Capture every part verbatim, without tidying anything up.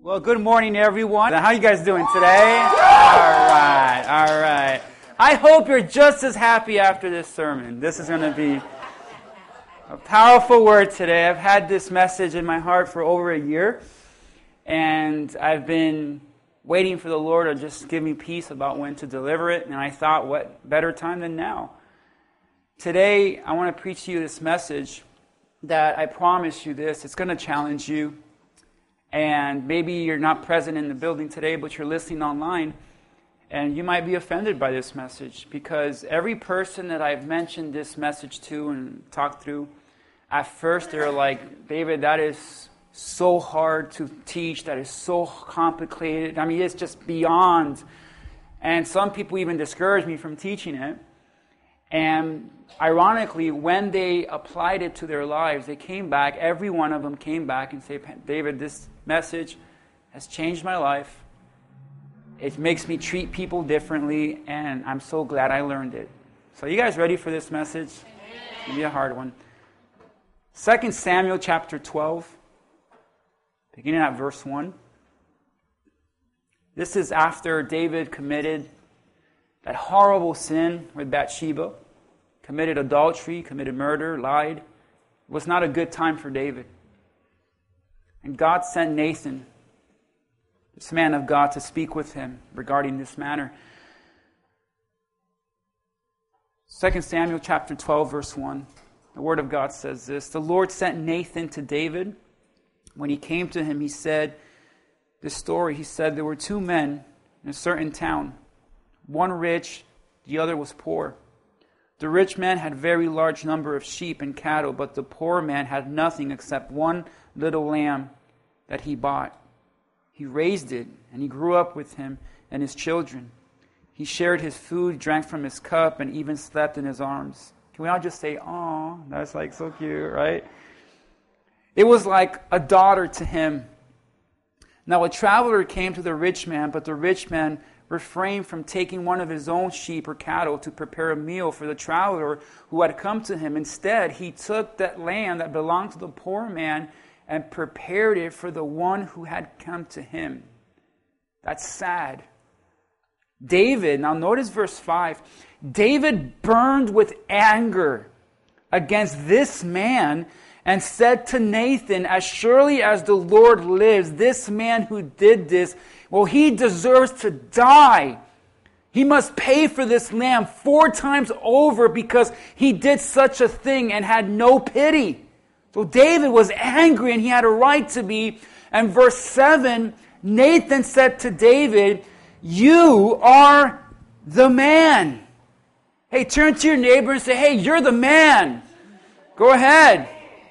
Well, good morning, everyone. How are you guys doing today? All right, all right. I hope you're just as happy after this sermon. This is going to be a powerful word today. I've had this message in my heart for over a year, and I've been waiting for the Lord to just give me peace about when to deliver it, and I thought, what better time than now? Today, I want to preach to you this message that I promise you this, it's going to challenge you. And maybe you're not present in the building today, but you're listening online, and you might be offended by this message, because every person that I've mentioned this message to and talked through, at first they're like, David, that is so hard to teach, that is so complicated. I mean, it's just beyond. And some people even discourage me from teaching it. And ironically, when they applied it to their lives, they came back, every one of them came back and said, David, this message has changed my life. It makes me treat people differently, and I'm so glad I learned it. So you guys ready for this message? It's going to be a hard one. Second Samuel chapter twelve, beginning at verse one. This is after David committed that horrible sin with Bathsheba, committed adultery, committed murder, lied. It was not a good time for David. And God sent Nathan, this man of God, to speak with him regarding this matter. Second Samuel chapter twelve, verse one. The word of God says this: The Lord sent Nathan to David. When he came to him, he said, this story, he said, there were two men in a certain town, one rich, the other was poor. The rich man had a very large number of sheep and cattle, but the poor man had nothing except one little lamb that he bought. He raised it, and he grew up with him and his children. He shared his food, drank from his cup, and even slept in his arms. Can we all just say, "Aw, that's like so cute," right? It was like a daughter to him. Now a traveler came to the rich man, but the rich man refrained from taking one of his own sheep or cattle to prepare a meal for the traveler who had come to him. Instead, he took that lamb that belonged to the poor man and prepared it for the one who had come to him. That's sad. David, now notice verse five. David burned with anger against this man and said to Nathan, as surely as the Lord lives, this man who did this, well, he deserves to die. He must pay for this lamb four times over because he did such a thing and had no pity. So David was angry, and he had a right to be. And verse seven, Nathan said to David, you are the man. Hey, turn to your neighbor and say, hey, you're the man. Go ahead.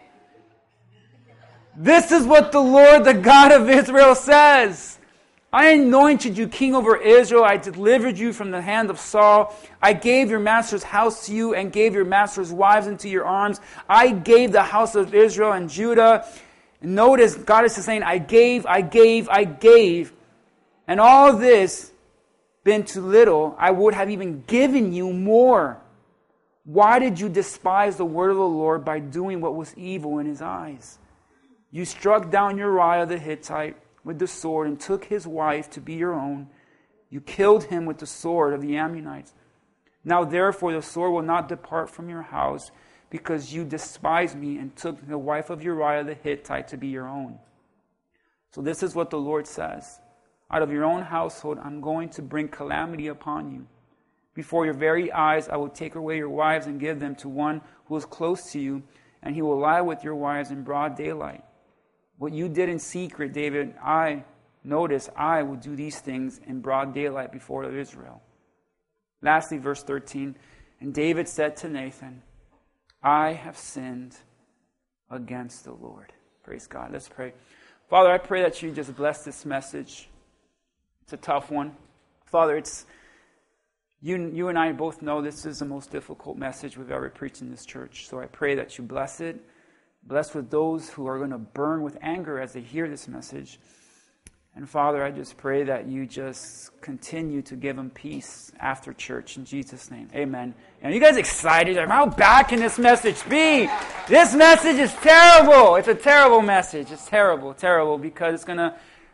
This is what the Lord, the God of Israel, says. I anointed you king over Israel. I delivered you from the hand of Saul. I gave your master's house to you and gave your master's wives into your arms. I gave the house of Israel and Judah. Notice, God is saying, I gave, I gave, I gave. And all this been too little. I would have even given you more. Why did you despise the word of the Lord by doing what was evil in his eyes? You struck down Uriah the Hittite with the sword and took his wife to be your own. You killed him with the sword of the Ammonites. Now therefore the sword will not depart from your house, because you despised me and took the wife of Uriah the Hittite to be your own. So this is what the Lord says. Out of your own household I'm going to bring calamity upon you. Before your very eyes I will take away your wives and give them to one who is close to you, and he will lie with your wives in broad daylight. What you did in secret, David, I, notice, I will do these things in broad daylight before Israel. Lastly, verse thirteen, and David said to Nathan, I have sinned against the Lord. Praise God. Let's pray. Father, I pray that you just bless this message. It's a tough one. Father, it's you, you and I both know this is the most difficult message we've ever preached in this church. So I pray that you bless it. Bless with those who are going to burn with anger as they hear this message. And Father, I just pray that you just continue to give them peace after church. In Jesus' name, amen. And are you guys excited? How bad can this message be? This message is terrible. It's a terrible message. It's terrible, terrible, because it's going to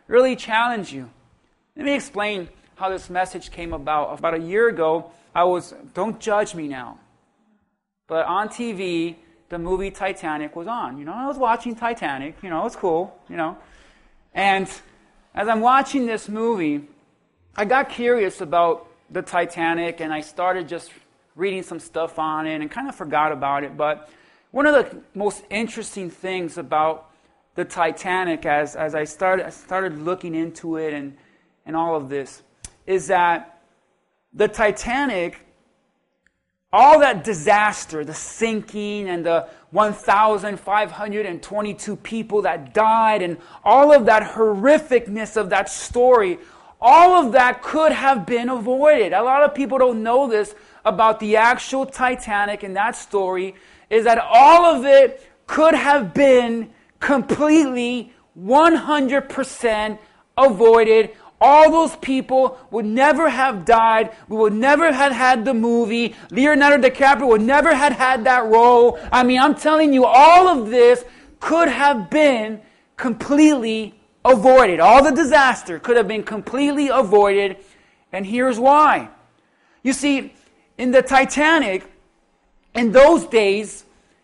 really challenge you. Let me explain how this message came about. About a year ago, I was, don't judge me now, but on T V, the movie Titanic was on. You know, I was watching Titanic. You know, it was cool, you know. And as I'm watching this movie, I got curious about the Titanic, and I started just reading some stuff on it and kind of forgot about it. But one of the most interesting things about the Titanic as, as I started, I started looking into it and, and all of this is that the Titanic, all that disaster, the sinking and the one thousand five hundred twenty-two people that died and all of that horrificness of that story, all of that could have been avoided. A lot of people don't know this about the actual Titanic and that story, is that all of it could have been completely one hundred percent avoided. All those people would never have died. We would never have had the movie. Leonardo DiCaprio would never have had that role. I mean, I'm telling you, all of this could have been completely avoided. All the disaster could have been completely avoided. And here's why. You see, in the Titanic, in those days,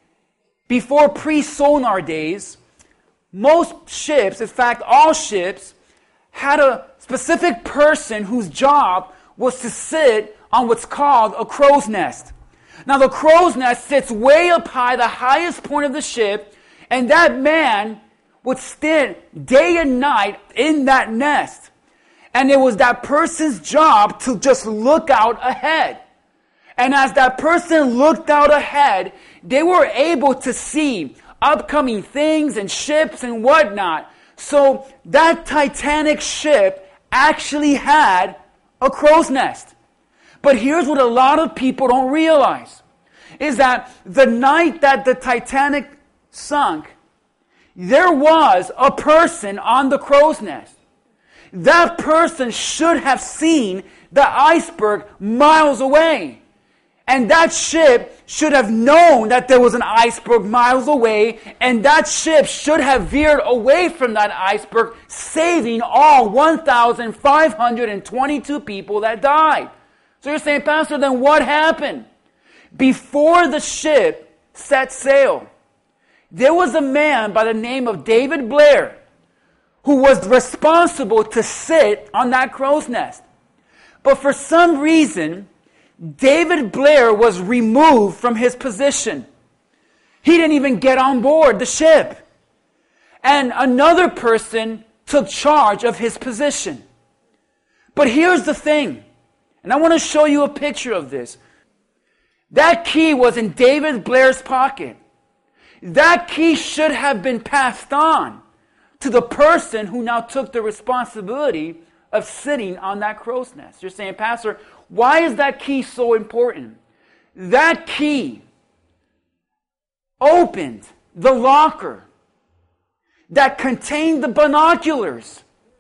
before pre-sonar days, most ships, in fact, all ships, had a specific person whose job was to sit on what's called a crow's nest. Now, the crow's nest sits way up high, the highest point of the ship, and that man would stand day and night in that nest. And it was that person's job to just look out ahead. And as that person looked out ahead, they were able to see upcoming things and ships and whatnot. So that Titanic ship actually had a crow's nest. But here's what a lot of people don't realize, is that the night that the Titanic sunk, there was a person on the crow's nest. That person should have seen the iceberg miles away. And that ship should have known that there was an iceberg miles away, and that ship should have veered away from that iceberg, saving all one thousand five hundred twenty-two people that died. So you're saying, Pastor, then what happened? Before the ship set sail, there was a man by the name of David Blair who was responsible to sit on that crow's nest. But for some reason, David Blair was removed from his position. He didn't even get on board the ship. And another person took charge of his position. But here's the thing, and I want to show you a picture of this. That key was in David Blair's pocket. That key should have been passed on to the person who now took the responsibility of sitting on that crow's nest. You're saying, Pastor, why is that key so important? That key opened the locker that contained the binoculars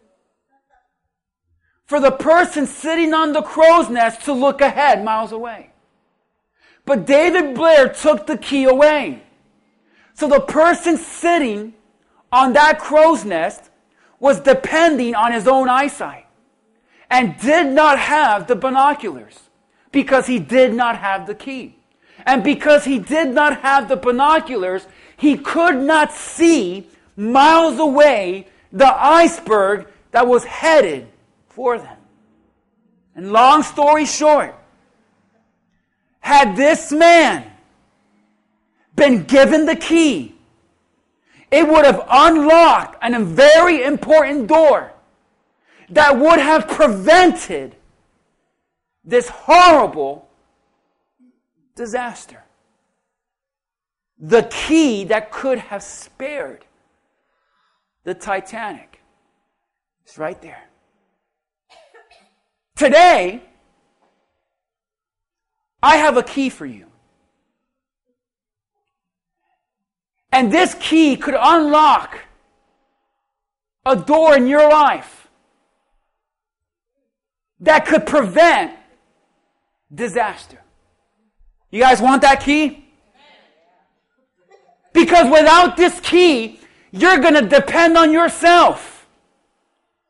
for the person sitting on the crow's nest to look ahead miles away. But David Blair took the key away. So the person sitting on that crow's nest was depending on his own eyesight and did not have the binoculars because he did not have the key. And because he did not have the binoculars, he could not see miles away the iceberg that was headed for them. And long story short, had this man been given the key, it would have unlocked a very important door that would have prevented this horrible disaster. The key that could have spared the Titanic is right there. Today, I have a key for you. And this key could unlock a door in your life that could prevent disaster. You guys want that key? Because without this key, you're going to depend on yourself.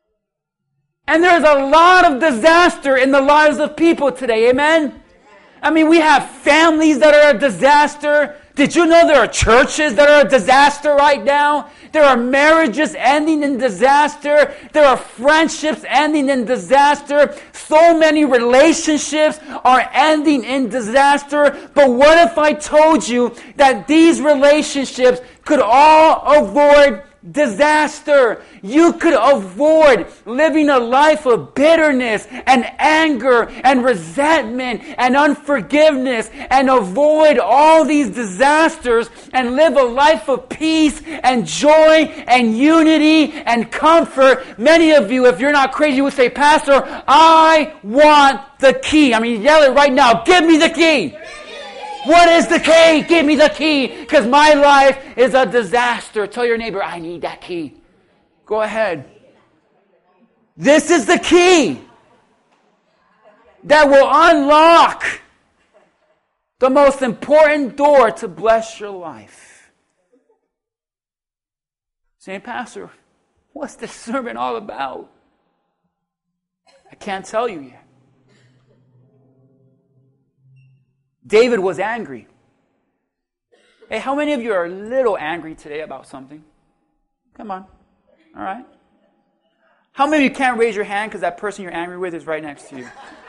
And there's a lot of disaster in the lives of people today, amen? I mean, we have families that are a disaster. Did you know there are churches that are a disaster right now? There are marriages ending in disaster. There are friendships ending in disaster. So many relationships are ending in disaster. But what if I told you that these relationships could all avoid disaster? You could avoid living a life of bitterness and anger and resentment and unforgiveness and avoid all these disasters and live a life of peace and joy and unity and comfort. Many of you, if you're not crazy, would say, Pastor, I want the key. I mean, yell it right now. Give me the key. What is the key? Give me the key, because my life is a disaster. Tell your neighbor, I need that key. Go ahead. This is the key that will unlock the most important door to bless your life. Saying, Pastor, what's this sermon all about? I can't tell you yet. David was angry. Hey, how many of you are a little angry today about something? Come on. All right. How many of you can't raise your hand because that person you're angry with is right next to you?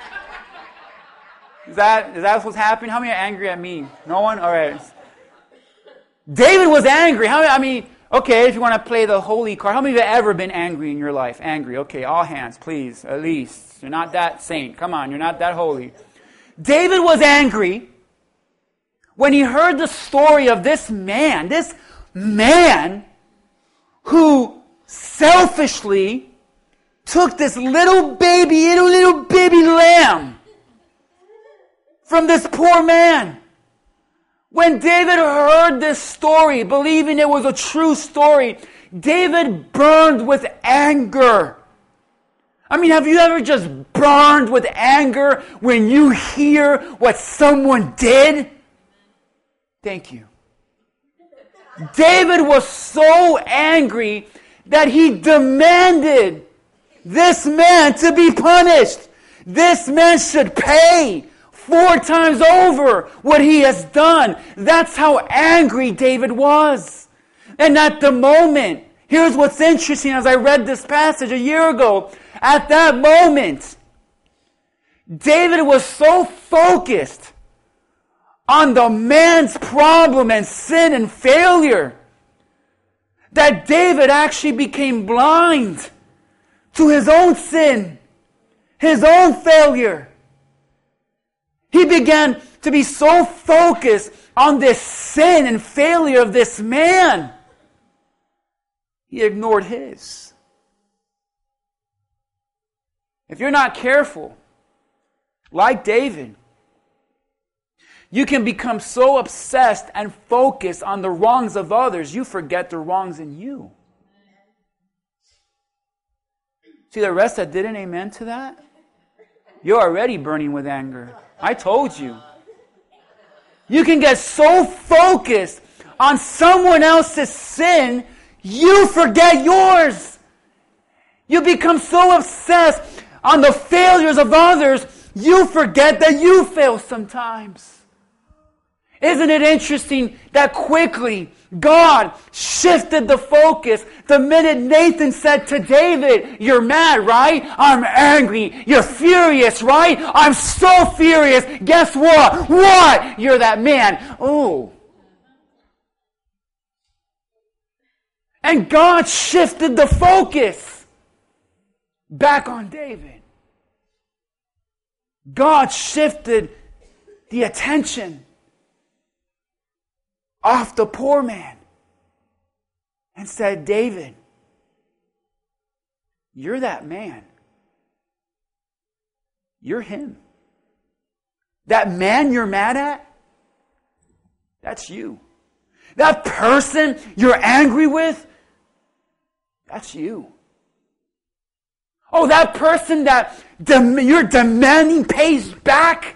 Is that, is that what's happening? How many are angry at me? No one? All right. David was angry. How many, I mean, okay, if you want to play the holy card, how many of you have ever been angry in your life? Angry. Okay, all hands, please, at least. You're not that saint. Come on, you're not that holy. David was angry when he heard the story of this man, this man who selfishly took this little baby, little, little baby lamb from this poor man. When David heard this story, believing it was a true story, David burned with anger. I mean, have you ever just burned with anger when you hear what someone did? Thank you. David was so angry that he demanded this man to be punished. This man should pay four times over what he has done. That's how angry David was. And at the moment, here's what's interesting as I read this passage a year ago. At that moment, David was so focused on the man's problem and sin and failure that David actually became blind to his own sin, his own failure. He began to be so focused on this sin and failure of this man, he ignored his. If you're not careful, like David, you can become so obsessed and focused on the wrongs of others, you forget the wrongs in you. See the rest that did an amen to that? You're already burning with anger. I told you. You can get so focused on someone else's sin, you forget yours. You become so obsessed on the failures of others, you forget that you fail sometimes. Isn't it interesting that quickly God shifted the focus the minute Nathan said to David, you're mad, right? I'm angry. You're furious, right? I'm so furious. Guess what? What? You're that man. Oh. And God shifted the focus back on David. God shifted the attention off the poor man and said, David, you're that man. You're him. That man you're mad at, that's you. That person you're angry with, that's you. Oh, that person that dem- you're demanding pays back,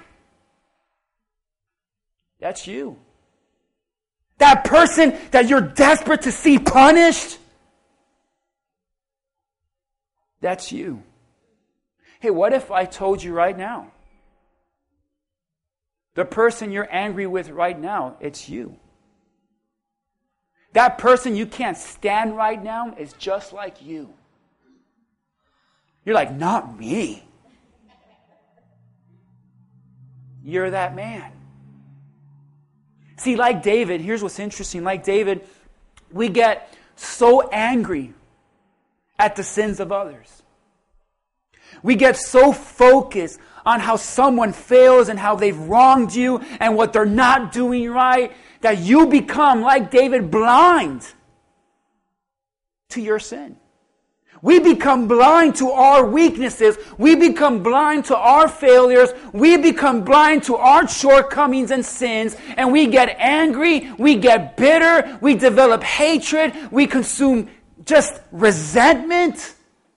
that's you. That person that you're desperate to see punished, that's you. Hey, what if I told you right now? The person you're angry with right now, it's you. That person you can't stand right now is just like you. You're like, not me. You're that man. See, like David, here's what's interesting. Like David, we get so angry at the sins of others. We get so focused on how someone fails and how they've wronged you and what they're not doing right that you become, like David, blind to your sin. We become blind to our weaknesses. We become blind to our failures. We become blind to our shortcomings and sins. And we get angry. We get bitter. We develop hatred. We consume just resentment.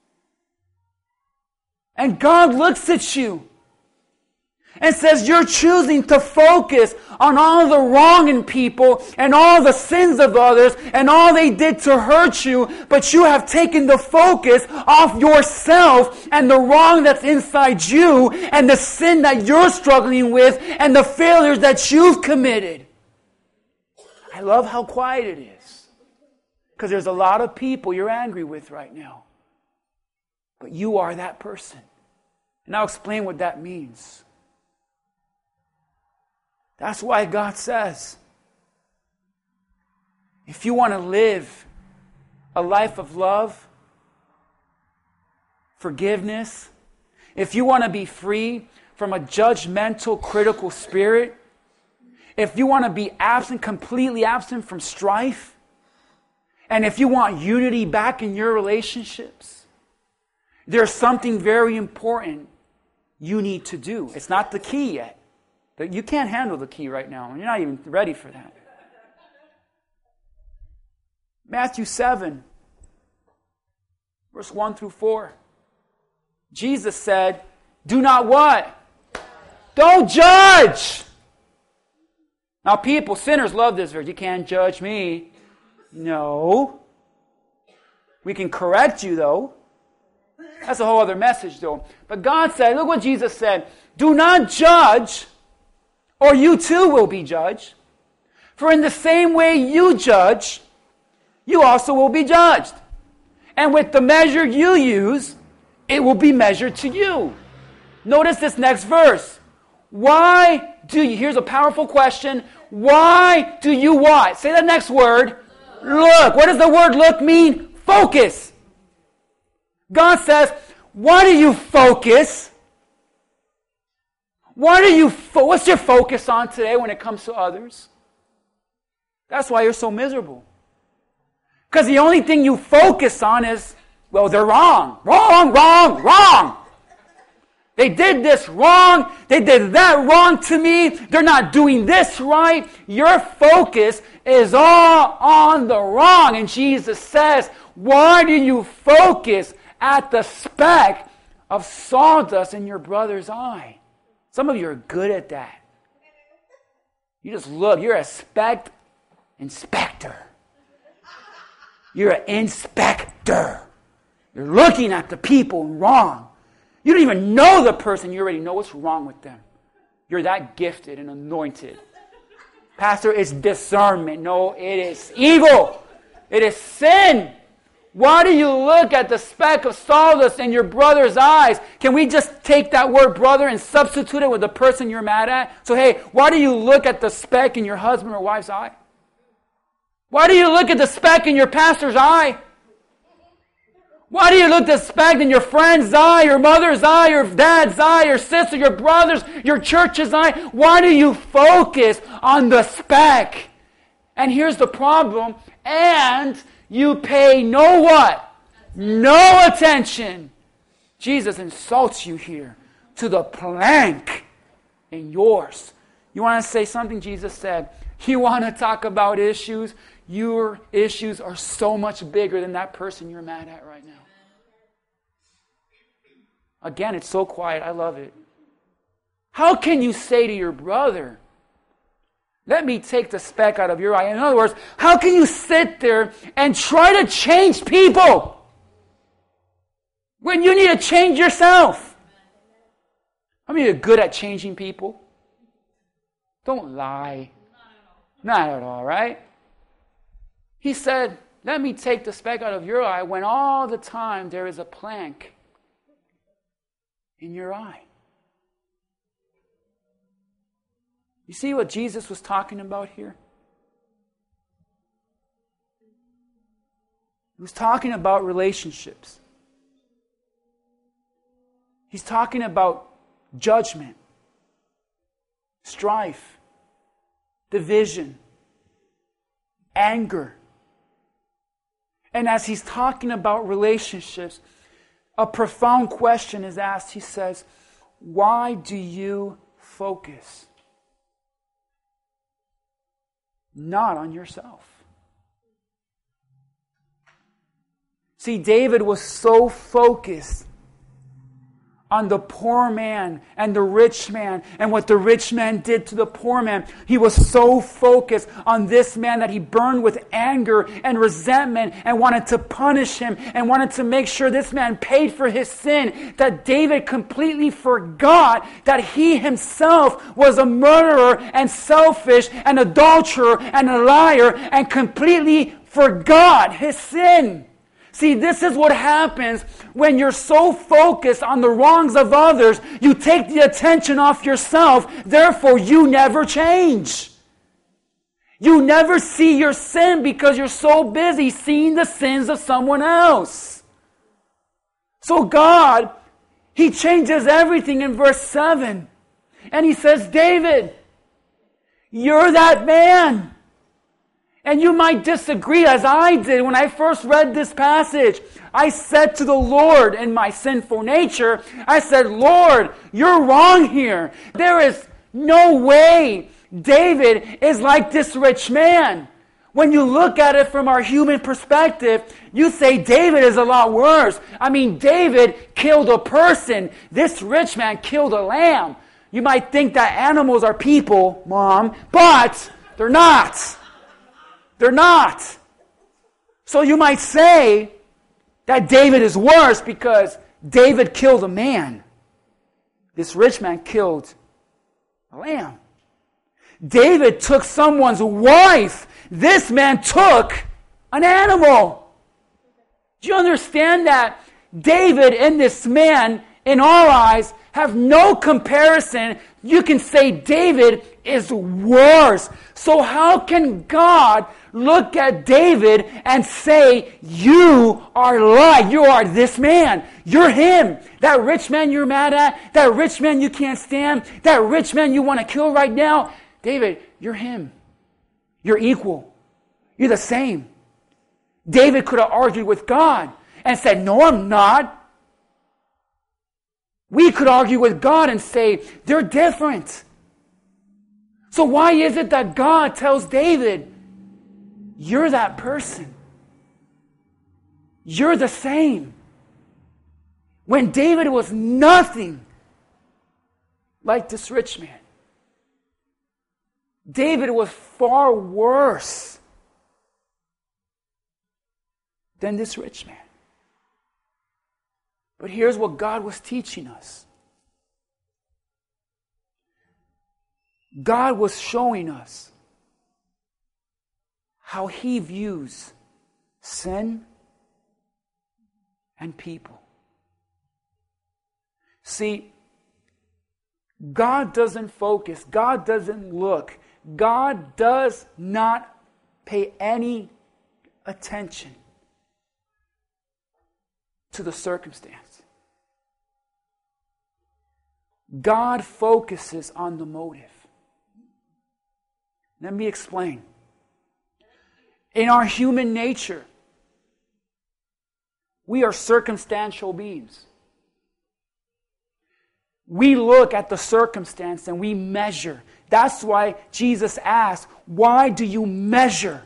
And God looks at you and says, you're choosing to focus on all the wrong in people and all the sins of others and all they did to hurt you, but you have taken the focus off yourself and the wrong that's inside you and the sin that you're struggling with and the failures that you've committed. I love how quiet it is, because there's a lot of people you're angry with right now, but you are that person. And I'll explain what that means. That's why God says, if you want to live a life of love, forgiveness, if you want to be free from a judgmental, critical spirit, if you want to be absent, completely absent from strife, and if you want unity back in your relationships, there's something very important you need to do. It's not the key yet. You can't handle the key right now. You're not even ready for that. Matthew seven, verse one through four. Jesus said, do not what? Don't judge. Now people, sinners love this verse. You can't judge me. No. We can correct you though. That's a whole other message though. But God said, look what Jesus said. Do not judge, or you too will be judged. For in the same way you judge, you also will be judged. And with the measure you use, it will be measured to you. Notice this next verse. Why do you, here's a powerful question. Why do you what? Say that next word. Look. What does the word look mean? Focus. God says, why do you focus? Why do you, fo- what's your focus on today when it comes to others? That's why you're so miserable. Because the only thing you focus on is, well, they're wrong. Wrong, wrong, wrong. They did this wrong. They did that wrong to me. They're not doing this right. Your focus is all on the wrong. And Jesus says, why do you focus at the speck of sawdust in your brother's eye? Some of you are good at that. You just look. You're a speck inspector. You're an inspector. You're looking at the people wrong. You don't even know the person. You already know what's wrong with them. You're that gifted and anointed. Pastor, it's discernment. No, it is evil. It is sin. Why do you look at the speck of sawdust in your brother's eyes? Can we just take that word brother and substitute it with the person you're mad at? So, hey, why do you look at the speck in your husband or wife's eye? Why do you look at the speck in your pastor's eye? Why do you look at the speck in your friend's eye, your mother's eye, your dad's eye, your sister, your brother's, your church's eye? Why do you focus on the speck? And here's the problem. And you pay no what? No attention. Jesus insults you here to the plank in yours. You want to say something Jesus said? You want to talk about issues? Your issues are so much bigger than that person you're mad at right now. Again, it's so quiet. I love it. How can you say to your brother, let me take the speck out of your eye? In other words, how can you sit there and try to change people when you need to change yourself? How many are good at changing people? Don't lie. Not at all, right? He said, let me take the speck out of your eye when all the time there is a plank in your eye. You see what Jesus was talking about here? He was talking about relationships. He's talking about judgment, strife, division, anger. And as he's talking about relationships, a profound question is asked. He says, why do you focus not on yourself? See, David was so focused on the poor man and the rich man and what the rich man did to the poor man. He was so focused on this man that he burned with anger and resentment and wanted to punish him and wanted to make sure this man paid for his sin, that David completely forgot that he himself was a murderer and selfish and adulterer and a liar, and completely forgot his sin. See, this is what happens when you're so focused on the wrongs of others, you take the attention off yourself, therefore you never change. You never see your sin because you're so busy seeing the sins of someone else. So God, He changes everything in verse seven. And He says, David, you're that man. And you might disagree, as I did when I first read this passage. I said to the Lord in my sinful nature, I said, Lord, you're wrong here. There is no way David is like this rich man. When you look at it from our human perspective, you say David is a lot worse. I mean, David killed a person. This rich man killed a lamb. You might think that animals are people, Mom, but they're not. They're not. So you might say that David is worse because David killed a man. This rich man killed a lamb. David took someone's wife. This man took an animal. Do you understand that? David and this man, in our eyes, have no comparison. You can say David is worse. So how can God look at David and say, you are like, you are this man. You're him. That rich man you're mad at, that rich man you can't stand, that rich man you want to kill right now. David, you're him. You're equal. You're the same. David could have argued with God and said, no, I'm not. We could argue with God and say, they're different. So why is it that God tells David, you're that person. You're the same. When David was nothing like this rich man. David was far worse than this rich man. But here's what God was teaching us. God was showing us how He views sin and people. See, God doesn't focus, God doesn't look, God does not pay any attention to the circumstance. God focuses on the motive. Let me explain. In our human nature, we are circumstantial beings. We look at the circumstance and we measure. That's why Jesus asked, why do you measure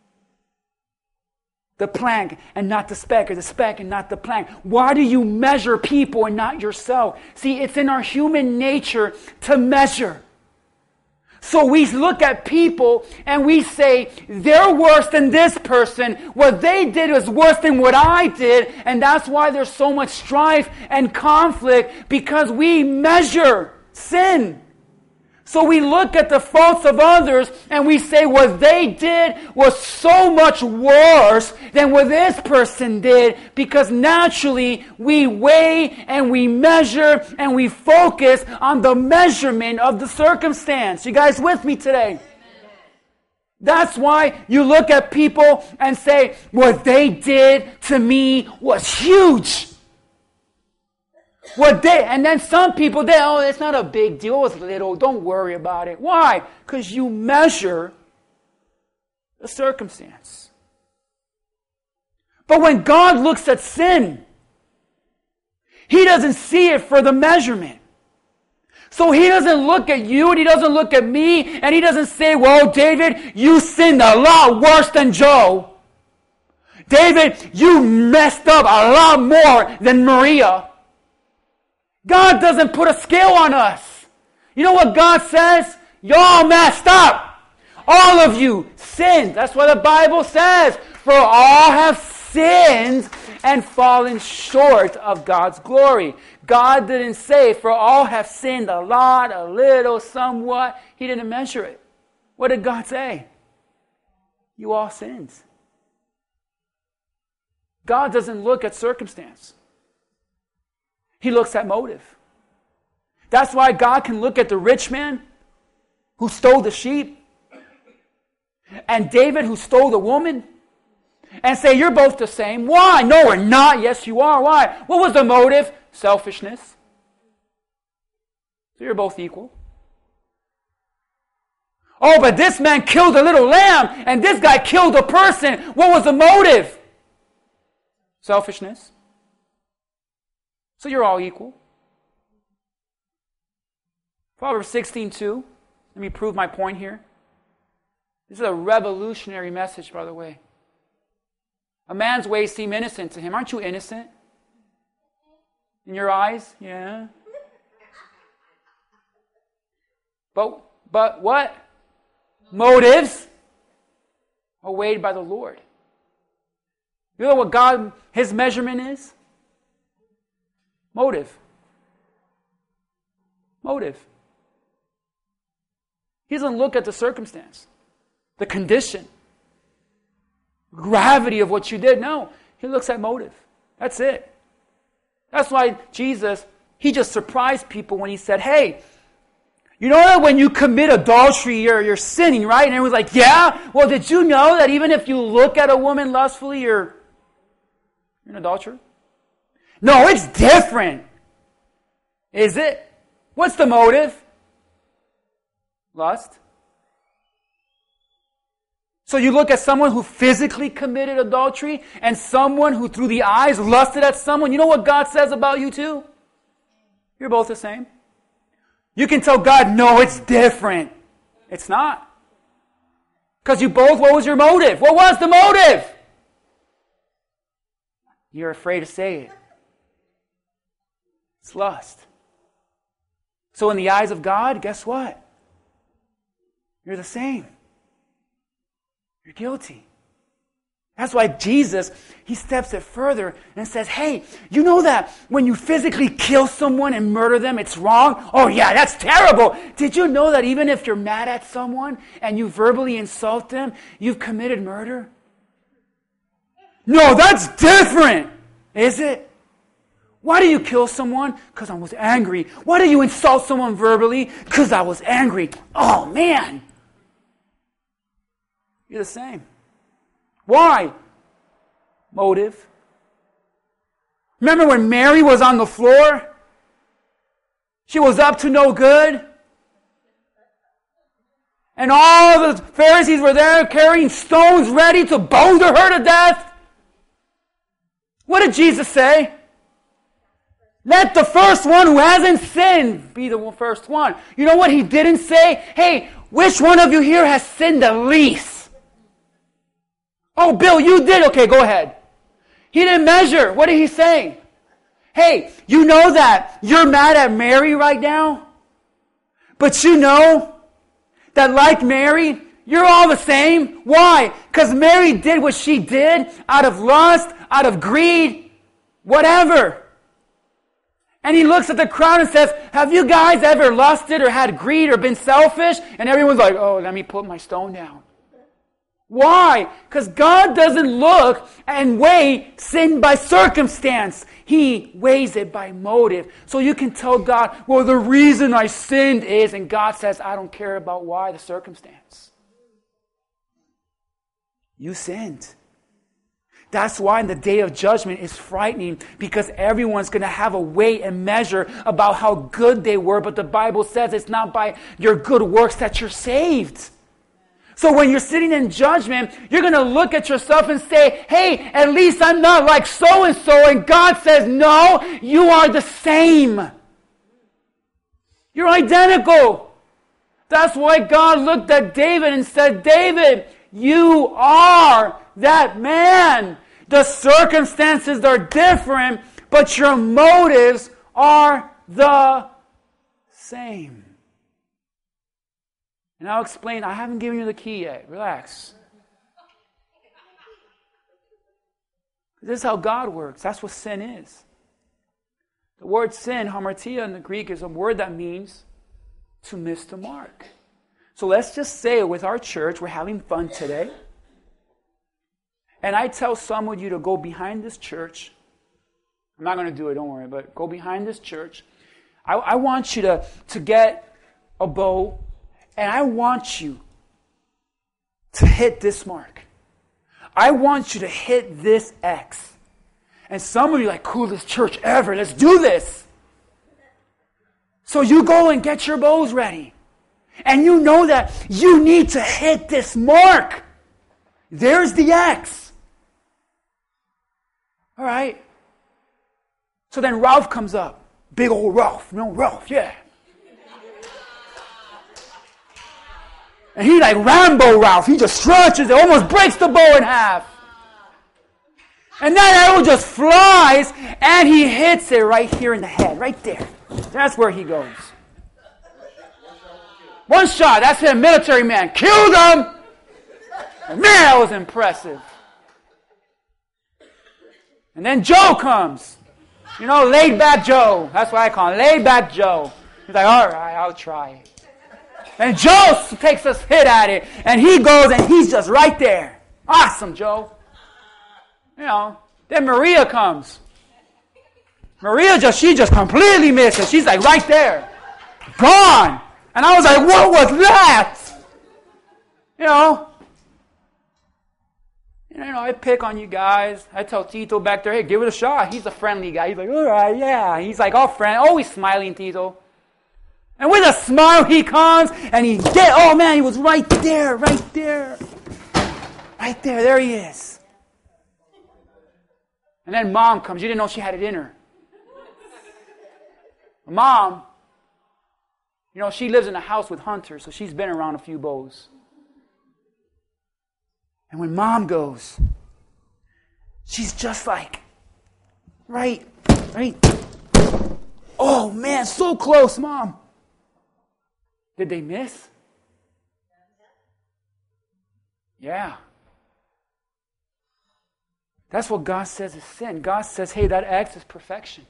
the plank and not the speck, or the speck and not the plank? Why do you measure people and not yourself? See, it's in our human nature to measure. So we look at people and we say, they're worse than this person. What they did was worse than what I did. And that's why there's so much strife and conflict, because we measure sin. So we look at the faults of others and we say what they did was so much worse than what this person did, because naturally we weigh and we measure and we focus on the measurement of the circumstance. You guys with me today? That's why you look at people and say, what they did to me was huge. What they, and then some people, they, oh, it's not a big deal, it's little, don't worry about it. Why? Because you measure the circumstance. But when God looks at sin, He doesn't see it for the measurement. So He doesn't look at you and He doesn't look at me and He doesn't say, well, David, you sinned a lot worse than Joe. David, you messed up a lot more than Maria. God doesn't put a scale on us. You know what God says? Y'all messed up. All of you sinned. That's what the Bible says. For all have sinned and fallen short of God's glory. God didn't say, for all have sinned a lot, a little, somewhat. He didn't measure it. What did God say? You all sinned. God doesn't look at circumstance. He looks at motive. That's why God can look at the rich man who stole the sheep and David who stole the woman and say, you're both the same. Why? No, we're not. Yes, you are. Why? What was the motive? Selfishness. So you're both equal. Oh, but this man killed a little lamb and this guy killed a person. What was the motive? Selfishness. So you're all equal. Proverbs sixteen two. Let me prove my point here. This is a revolutionary message, by the way. A man's ways seem innocent to him. Aren't you innocent? In your eyes? Yeah. But, but what? Motives are weighed by the Lord. You know what God, His measurement is? Motive. Motive. He doesn't look at the circumstance, the condition, gravity of what you did. No, He looks at motive. That's it. That's why Jesus, He just surprised people when He said, hey, you know that when you commit adultery, you're, you're sinning, right? And everyone's like, yeah? Well, did you know that even if you look at a woman lustfully, you're, you're an adulterer? No, it's different. Is it? What's the motive? Lust. So you look at someone who physically committed adultery and someone who through the eyes lusted at someone. You know what God says about you too? You're both the same. You can tell God, no, it's different. It's not. Because you both, what was your motive? What was the motive? You're afraid to say it. It's lust. So in the eyes of God, guess what? You're the same. You're guilty. That's why Jesus, He steps it further and says, hey, you know that when you physically kill someone and murder them, it's wrong? Oh yeah, that's terrible. Did you know that even if you're mad at someone and you verbally insult them, you've committed murder? No, that's different. Is it? Why do you kill someone? Because I was angry. Why do you insult someone verbally? Because I was angry. Oh man. You're the same. Why? Motive. Remember when Mary was on the floor? She was up to no good. And all the Pharisees were there carrying stones ready to boulder her to death. What did Jesus say? Let the first one who hasn't sinned be the first one. You know what He didn't say? Hey, which one of you here has sinned the least? Oh, Bill, you did. Okay, go ahead. He didn't measure. What did He say? Hey, you know that you're mad at Mary right now? But you know that like Mary, you're all the same. Why? Because Mary did what she did out of lust, out of greed, whatever. And he looks at the crowd and says, have you guys ever lusted or had greed or been selfish? And everyone's like, oh, let me put my stone down. Why? Because God doesn't look and weigh sin by circumstance. He weighs it by motive. So you can tell God, well, the reason I sinned is, and God says, I don't care about why, the circumstance. You sinned. That's why in the day of judgment it's frightening, because everyone's going to have a weight and measure about how good they were, but the Bible says it's not by your good works that you're saved. So when you're sitting in judgment, you're going to look at yourself and say, hey, at least I'm not like so-and-so. And God says, no, you are the same. You're identical. That's why God looked at David and said, David, you are that man. The circumstances are different, but your motives are the same. And I'll explain, I haven't given you the key yet. Relax. This is how God works. That's what sin is. The word sin, hamartia in the Greek, is a word that means to miss the mark. So let's just say with our church, we're having fun today. And I tell some of you to go behind this church. I'm not going to do it, don't worry, but go behind this church. I, I want you to, to get a bow. And I want you to hit this mark. I want you to hit this X. And some of you are like, coolest church ever. Let's do this. So you go and get your bows ready. And you know that you need to hit this mark. There's the X. All right. So then Ralph comes up. Big old Ralph. You know, Ralph, yeah. And he like Rambo Ralph. He just stretches it, almost breaks the bow in half. And that arrow just flies, and he hits it right here in the head, right there. That's where he goes. One shot, that's it, military man. Killed him! Man, that was impressive. And then Joe comes. You know, laid back Joe. That's what I call him, laid back Joe. He's like, all right, I'll try it. And Joe takes a hit at it, and he goes, and he's just right there. Awesome, Joe. You know, then Maria comes. Maria just, she just completely misses. She's like right there. Gone. And I was like, what was that? You know. You know, I pick on you guys. I tell Tito back there, hey, give it a shot. He's a friendly guy. He's like, all right, yeah. He's like all friend, always smiling, Tito. And with a smile he comes, and he get, oh man, he was right there, right there. Right there, there he is. And then Mom comes. You didn't know she had it in her. Mom, you know, she lives in a house with hunters, so she's been around a few bows. And when Mom goes, she's just like, right, right. Oh man, so close, Mom. Did they miss? Yeah. That's what God says is sin. God says, hey, that X is perfection.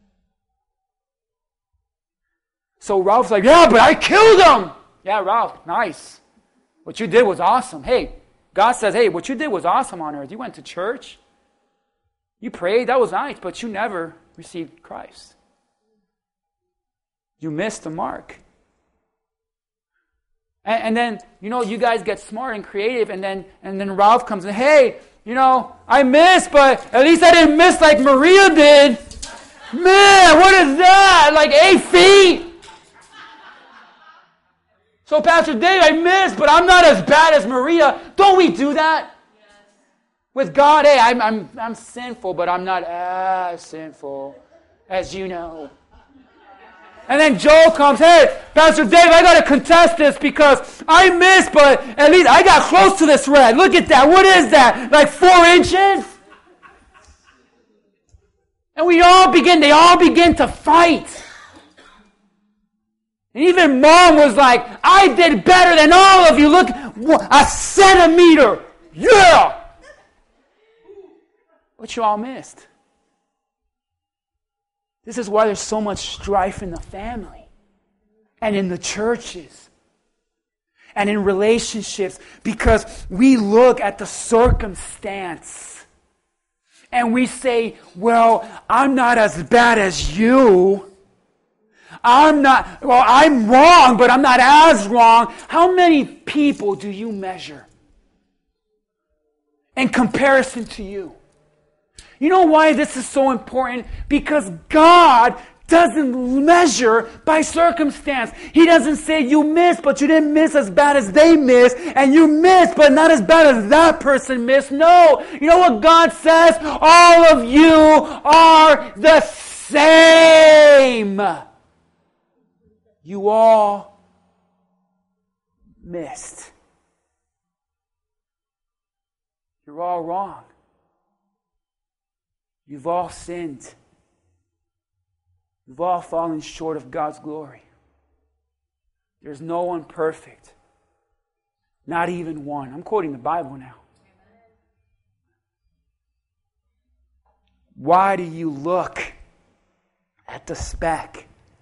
So Ralph's like, yeah, but I killed him. Yeah, Ralph, nice. What you did was awesome. Hey, God says, hey, what you did was awesome on earth. You went to church. You prayed. That was nice, but you never received Christ. You missed the mark. And, and then, you know, you guys get smart and creative, and then and then Ralph comes in, hey, you know, I missed, but at least I didn't miss like Maria did. Man, what is that? Like eight feet? So, Pastor Dave, I missed, but I'm not as bad as Maria. Don't we do that? Yes. With God, hey, I'm, I'm, I'm sinful, but I'm not as sinful as you know. And then Joel comes, hey, Pastor Dave, I got to contest this because I missed, but at least I got close to this red. Look at that. What is that? Like four inches? And we all begin, they all begin to fight. And even mom was like, I did better than all of you. Look, a centimeter. Yeah. But you all missed. This is why there's so much strife in the family and in the churches and in relationships, because we look at the circumstance and we say, well, I'm not as bad as you. I'm not, well, I'm wrong, but I'm not as wrong. How many people do you measure in comparison to you? You know why this is so important? Because God doesn't measure by circumstance. He doesn't say you missed, but you didn't miss as bad as they missed, and you missed, but not as bad as that person missed. No. You know what God says? All of you are the same. You all missed. You're all wrong. You've all sinned. You've all fallen short of God's glory. There's no one perfect. Not even one. I'm quoting the Bible now. Why do you look at the speck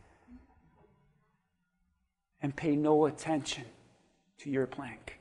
and pay no attention to your plank?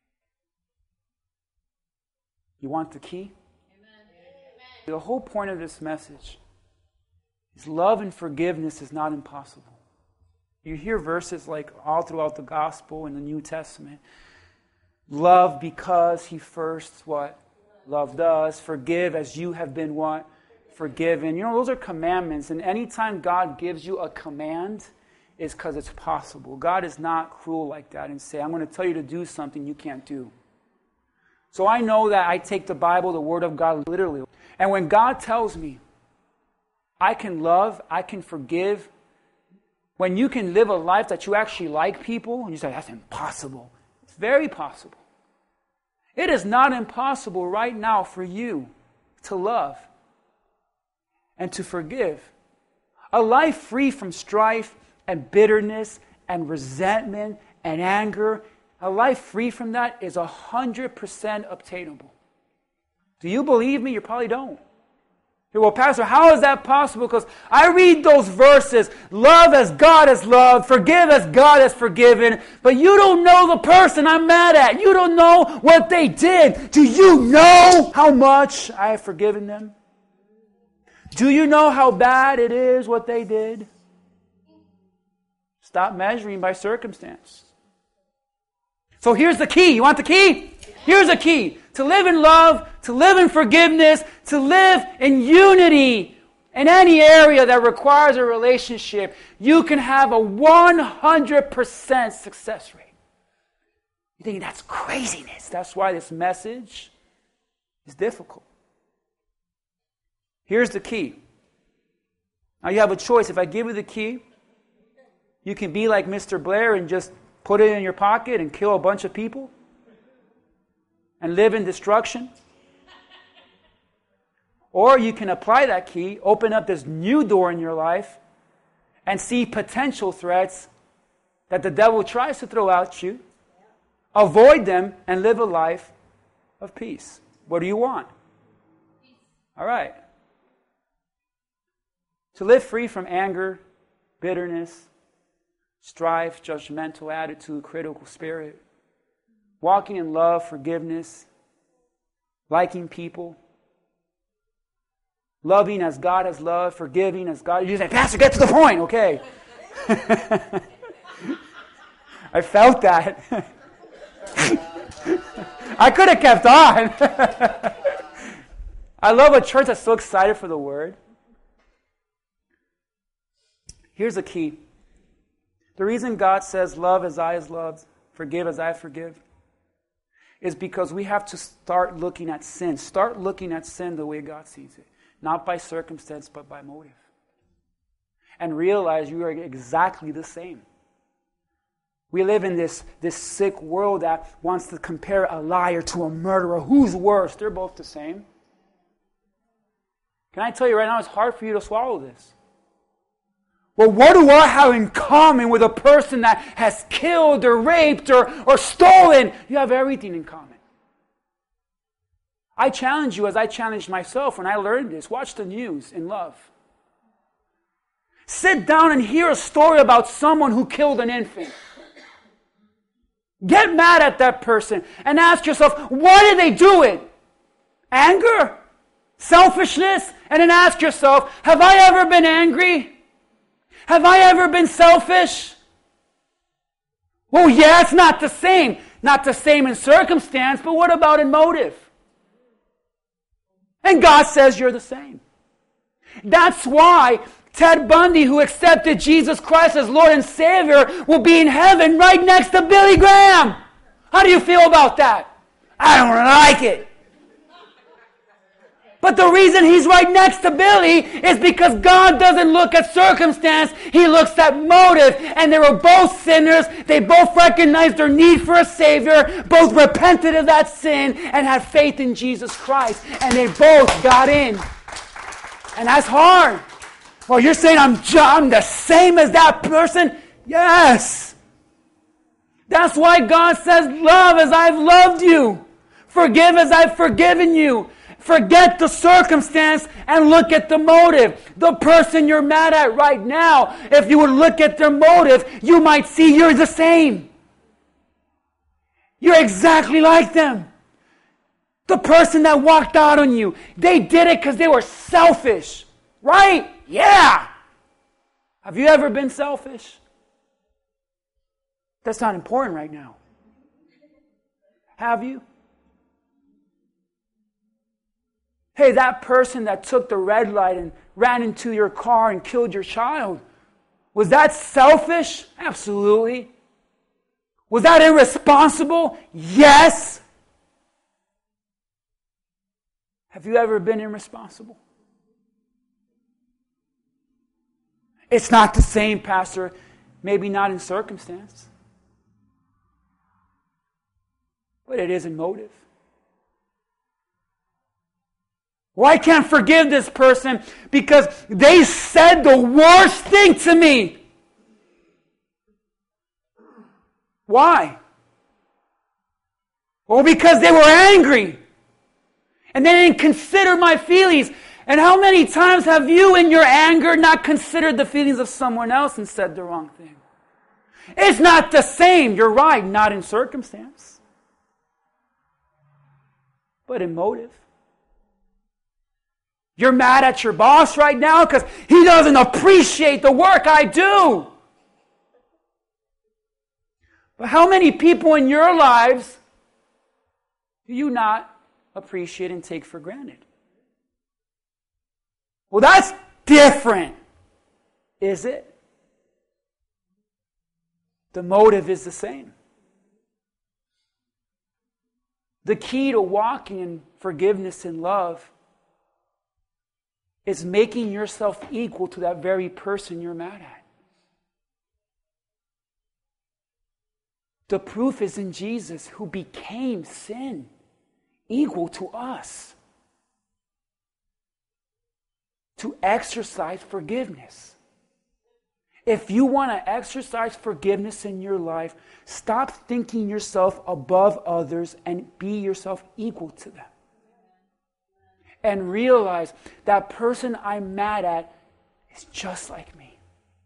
You want the key? The whole point of this message is love and forgiveness is not impossible. You hear verses like all throughout the gospel and the New Testament. Love because he first what? Loved us. Forgive as you have been what? Forgiven. You know, those are commandments. And anytime God gives you a command, it's because it's possible. God is not cruel like that and say, I'm going to tell you to do something you can't do. So I know that I take the Bible, the Word of God, literally. And when God tells me I can love, I can forgive, when you can live a life that you actually like people, and you say, that's impossible. It's very possible. It is not impossible right now for you to love and to forgive. A life free from strife and bitterness and resentment and anger, a life free from that is one hundred percent obtainable. Do you believe me? You probably don't. Well, Pastor, how is that possible? Because I read those verses, love as God has loved, forgive as God has forgiven, but you don't know the person I'm mad at. You don't know what they did. Do you know how much I have forgiven them? Do you know how bad it is what they did? Stop measuring by circumstance. So here's the key. You want the key? Here's the key. To live in love, to live in forgiveness, to live in unity in any area that requires a relationship, you can have a one hundred percent success rate. You think that's craziness. That's why this message is difficult. Here's the key. Now you have a choice. If I give you the key, you can be like Mister Blair and just put it in your pocket and kill a bunch of people and live in destruction. Or you can apply that key, open up this new door in your life, and see potential threats that the devil tries to throw at you, avoid them, and live a life of peace. What do you want? All right. To live free from anger, bitterness, strife, judgmental attitude, critical spirit, walking in love, forgiveness, liking people, loving as God has loved, forgiving as God. You say, Pastor, get to the point. Okay. I felt that. I could have kept on. I love a church that's so excited for the word. Here's the key. The reason God says, love as I have loved, forgive as I forgive, is because we have to start looking at sin. Start looking at sin the way God sees it. Not by circumstance, but by motive. And realize you are exactly the same. We live in this, this sick world that wants to compare a liar to a murderer. Who's worse? They're both the same. Can I tell you right now, it's hard for you to swallow this. Well, what do I have in common with a person that has killed or raped or, or stolen? You have everything in common. I challenge you as I challenged myself when I learned this. Watch the news in love. Sit down and hear a story about someone who killed an infant. Get mad at that person and ask yourself, why did they do it? Anger? Selfishness? And then ask yourself, have I ever been angry? Have I ever been selfish? Well, yeah, it's not the same. Not the same in circumstance, but what about in motive? And God says you're the same. That's why Ted Bundy, who accepted Jesus Christ as Lord and Savior, will be in heaven right next to Billy Graham. How do you feel about that? I don't like it. But the reason he's right next to Billy is because God doesn't look at circumstance. He looks at motive. And they were both sinners. They both recognized their need for a Savior. Both repented of that sin and had faith in Jesus Christ. And they both got in. And that's hard. Well, you're saying I'm, I'm the same as that person? Yes. That's why God says, love as I've loved you. Forgive as I've forgiven you. Forget the circumstance and look at the motive. The person you're mad at right now, if you would look at their motive, you might see you're the same. You're exactly like them. The person that walked out on you, they did it because they were selfish. Right? Yeah. Have you ever been selfish? That's not important right now. Have you? Hey, that person that took the red light and ran into your car and killed your child, was that selfish? Absolutely. Was that irresponsible? Yes. Have you ever been irresponsible? It's not the same, Pastor. Maybe not in circumstance. But it is in motive. Well, I can't forgive this person because they said the worst thing to me. Why? Well, because they were angry. And they didn't consider my feelings. And how many times have you in your anger not considered the feelings of someone else and said the wrong thing? It's not the same. You're right, not in circumstance. But in motive. You're mad at your boss right now because he doesn't appreciate the work I do. But how many people in your lives do you not appreciate and take for granted? Well, that's different. Is it? The motive is the same. The key to walking in forgiveness and love is making yourself equal to that very person you're mad at. The proof is in Jesus, who became sin, equal to us, to exercise forgiveness. If you want to exercise forgiveness in your life, stop thinking yourself above others and be yourself equal to them. And realize that person I'm mad at is just like me.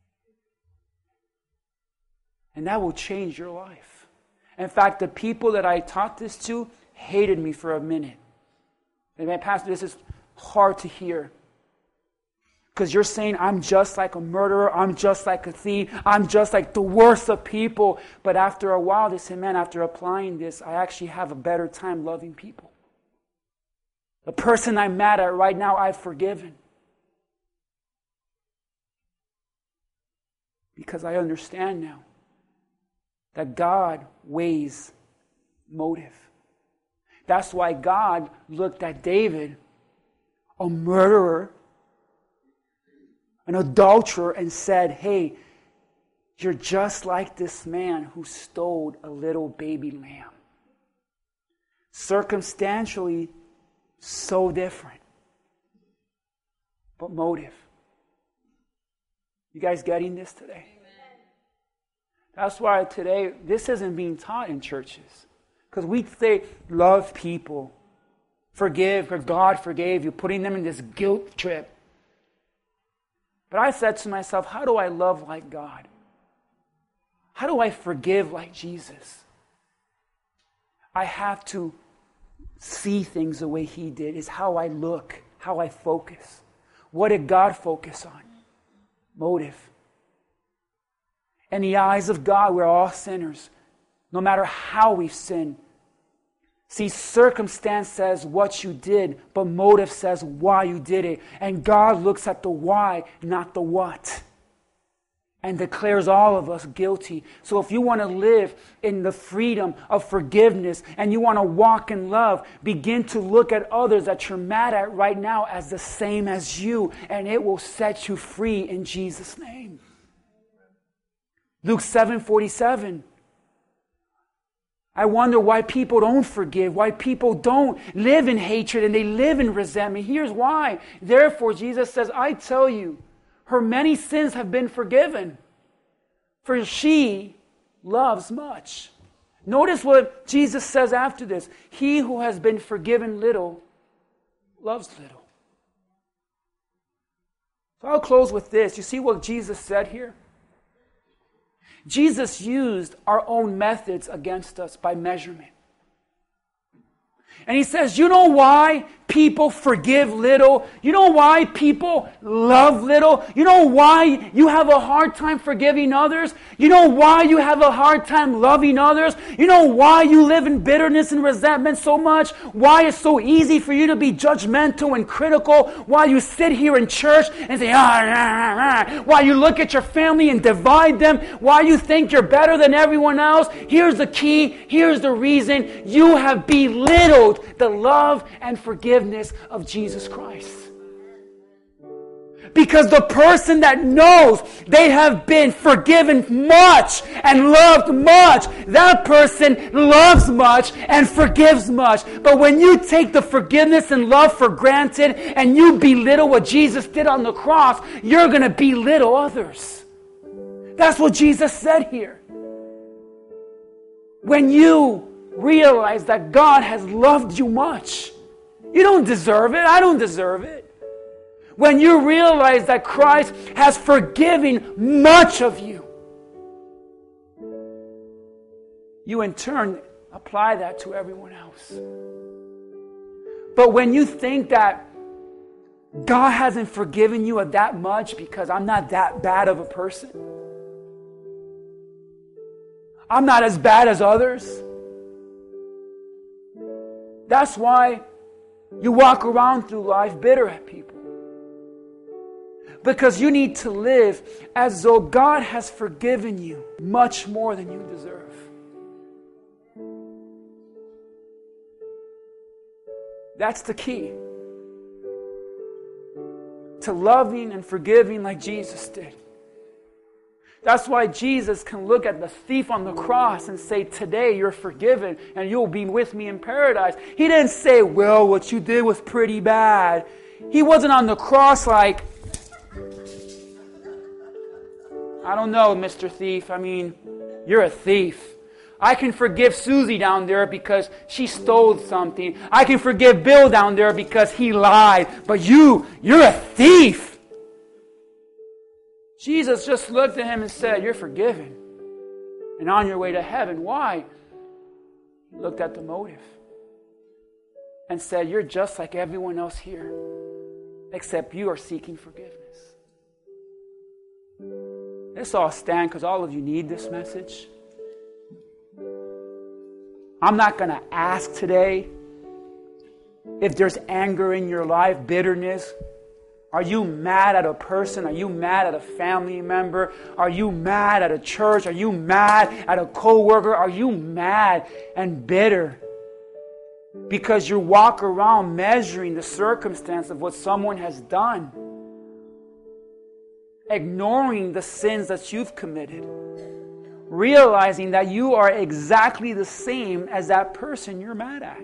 And that will change your life. In fact, the people that I taught this to hated me for a minute. And my pastor, this is hard to hear. Because you're saying I'm just like a murderer, I'm just like a thief, I'm just like the worst of people. But after a while, they say, man, after applying this, I actually have a better time loving people. The person I'm mad at right now, I've forgiven. Because I understand now that God weighs motive. That's why God looked at David, a murderer, an adulterer, and said, hey, you're just like this man who stole a little baby lamb. Circumstantially, so different. But motive. You guys getting this today? That's why today, this isn't being taught in churches. Because we say, love people. Forgive, because God forgave you. Putting them in this guilt trip. But I said to myself, how do I love like God? How do I forgive like Jesus? I have to see things the way He did. Is how I look, how I focus. What did God focus on? Motive. In the eyes of God, we're all sinners. No matter how we've sinned. See, circumstance says what you did, but motive says why you did it. And God looks at the why, not the what. And declares all of us guilty. So if you want to live in the freedom of forgiveness and you want to walk in love, begin to look at others that you're mad at right now as the same as you, and it will set you free in Jesus' name. Luke seven forty-seven. I wonder why people don't forgive, why people don't live in hatred and they live in resentment. Here's why. Therefore, Jesus says, I tell you, her many sins have been forgiven, for she loves much. Notice what Jesus says after this. He who has been forgiven little loves little. So I'll close with this. You see what Jesus said here? Jesus used our own methods against us by measurement. And He says, you know why people forgive little? You know why people love little? You know why you have a hard time forgiving others? You know why you have a hard time loving others? You know why you live in bitterness and resentment so much? Why it's so easy for you to be judgmental and critical? Why you sit here in church and say, ah, rah, rah, rah. Why you look at your family and divide them? Why you think you're better than everyone else? Here's the key. Here's the reason. You have belittled the love and forgiveness of Jesus Christ. Because the person that knows they have been forgiven much and loved much, that person loves much and forgives much. But when you take the forgiveness and love for granted and you belittle what Jesus did on the cross, you're going to belittle others. That's what Jesus said here. When you realize that God has loved you much. You don't deserve it. I don't deserve it. When you realize that Christ has forgiven much of you, you in turn apply that to everyone else. But when you think that God hasn't forgiven you of that much because I'm not that bad of a person, I'm not as bad as others, that's why you walk around through life bitter at people. Because you need to live as though God has forgiven you much more than you deserve. That's the key. To loving and forgiving like Jesus did. That's why Jesus can look at the thief on the cross and say, today you're forgiven and you'll be with me in paradise. He didn't say, well, what you did was pretty bad. He wasn't on the cross like, I don't know, Mister Thief. I mean, you're a thief. I can forgive Susie down there because she stole something. I can forgive Bill down there because he lied. But you, you're a thief. Jesus just looked at him and said, you're forgiven and on your way to heaven. Why? He looked at the motive and said, you're just like everyone else here, except you are seeking forgiveness. Let's all stand because all of you need this message. I'm not going to ask today if there's anger in your life, bitterness. Are you mad at a person? Are you mad at a family member? Are you mad at a church? Are you mad at a coworker? Are you mad and bitter because you walk around measuring the circumstance of what someone has done, ignoring the sins that you've committed, realizing that you are exactly the same as that person you're mad at?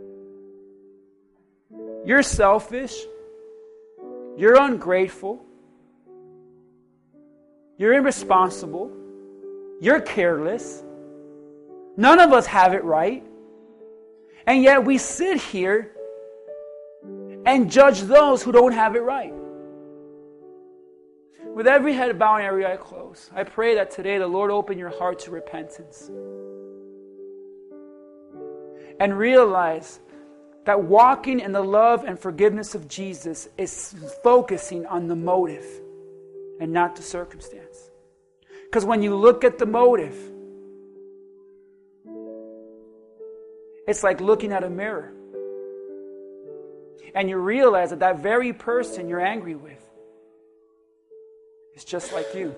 You're selfish. You're ungrateful. You're irresponsible. You're careless. None of us have it right. And yet we sit here and judge those who don't have it right. With every head bowed and every eye closed, I pray that today the Lord open your heart to repentance. And realize that walking in the love and forgiveness of Jesus is focusing on the motive and not the circumstance. Because when you look at the motive, it's like looking at a mirror. And you realize that that very person you're angry with is just like you.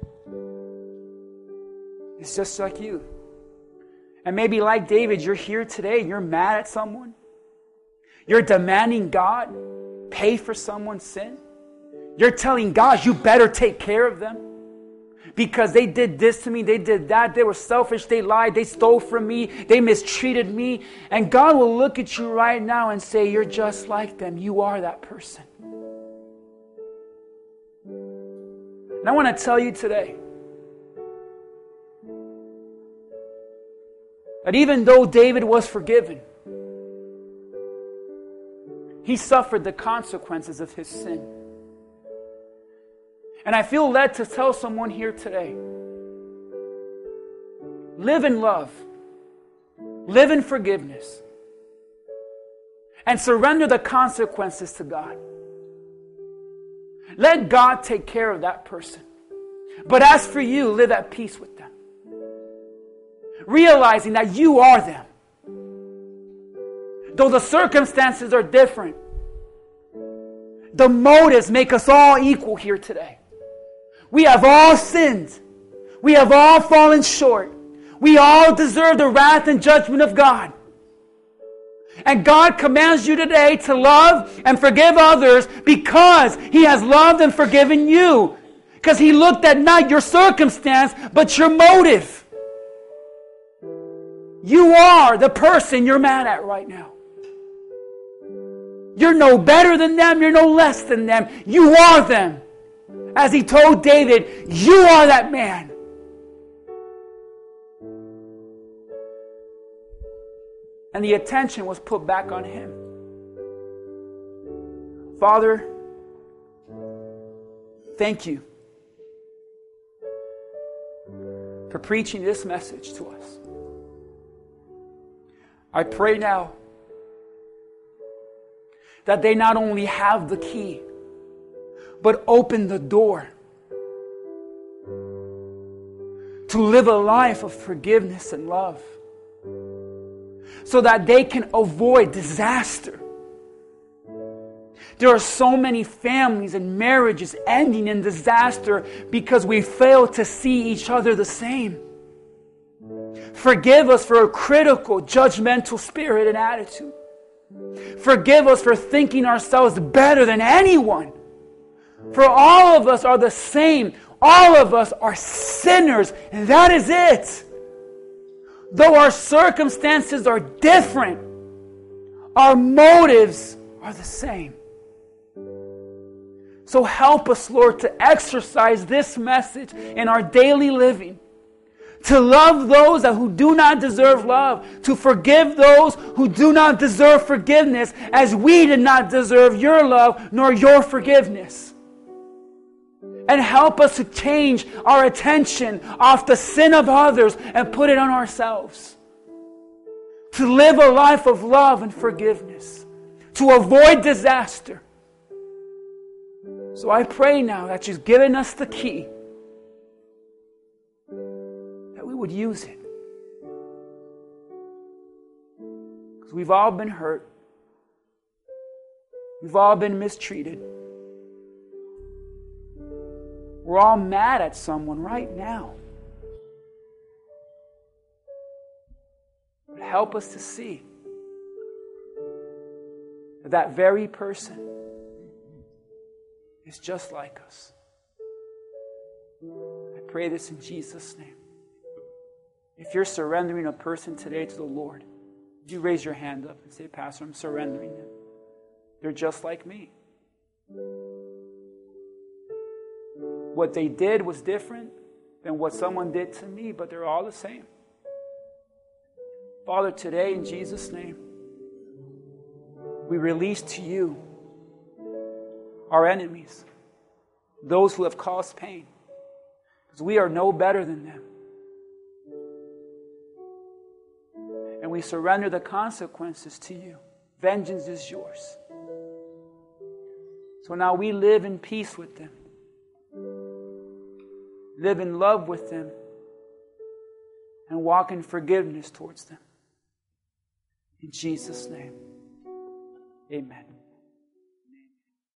It's just like you. And maybe like David, you're here today and you're mad at someone. You're demanding God pay for someone's sin. You're telling God you better take care of them. Because they did this to me, they did that, they were selfish, they lied, they stole from me, they mistreated me. And God will look at you right now and say, you're just like them. You are that person. And I want to tell you today that even though David was forgiven, he suffered the consequences of his sin. And I feel led to tell someone here today, live in love, live in forgiveness, and surrender the consequences to God. Let God take care of that person. But as for you, live at peace with them, realizing that you are them. Though the circumstances are different, the motives make us all equal here today. We have all sinned. We have all fallen short. We all deserve the wrath and judgment of God. And God commands you today to love and forgive others because He has loved and forgiven you. Because He looked at not your circumstance, but your motive. You are the person you're mad at right now. You're no better than them. You're no less than them. You are them. As He told David, you are that man. And the attention was put back on him. Father, thank you for preaching this message to us. I pray now that they not only have the key, but open the door to live a life of forgiveness and love, so that they can avoid disaster. There are so many families and marriages ending in disaster because we fail to see each other the same. Forgive us for a critical, judgmental spirit and attitude. Forgive us for thinking ourselves better than anyone. For all of us are the same. All of us are sinners, and that is it. Though our circumstances are different, our motives are the same. So help us, Lord, to exercise this message in our daily living. To love those who do not deserve love. To forgive those who do not deserve forgiveness, as we did not deserve your love nor your forgiveness. And help us to change our attention off the sin of others and put it on ourselves. To live a life of love and forgiveness. To avoid disaster. So I pray now that You've given us the key, that we would use it. Because we've all been hurt. We've all been mistreated. We're all mad at someone right now. But help us to see that that very person is just like us. I pray this in Jesus' name. If you're surrendering a person today to the Lord, would you raise your hand up and say, Pastor, I'm surrendering them. They're just like me. What they did was different than what someone did to me, but they're all the same. Father, today in Jesus' name, we release to you our enemies, those who have caused pain, because we are no better than them. And we surrender the consequences to you. Vengeance is yours. So now we live in peace with them, live in love with them, and walk in forgiveness towards them. In Jesus' name, amen.